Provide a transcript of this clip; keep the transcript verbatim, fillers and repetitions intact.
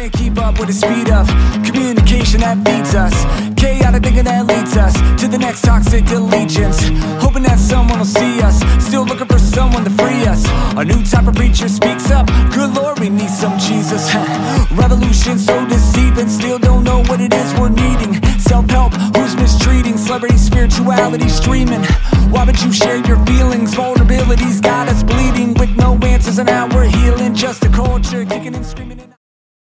can't keep up with the speed of communication that feeds us. Chaotic thinking that leads us to the next toxic allegiance. Hoping that someone will see us, still looking for someone to free us. A new type of preacher speaks up, good Lord, we need some Jesus. Revolution so deceiving, still don't know what it is we're needing. Self-help, who's mistreating? Celebrity spirituality streaming. Why would you share your feelings? Vulnerability's got us bleeding with no answers, and now we're healing. Just a culture kicking and screaming.